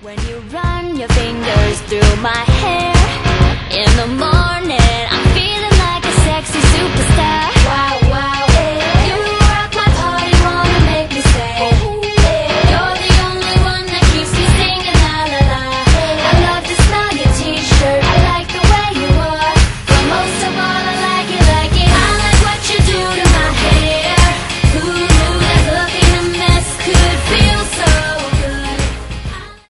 When you run your fingers through my hair in the morning, I'm feeling like a sexy superstar.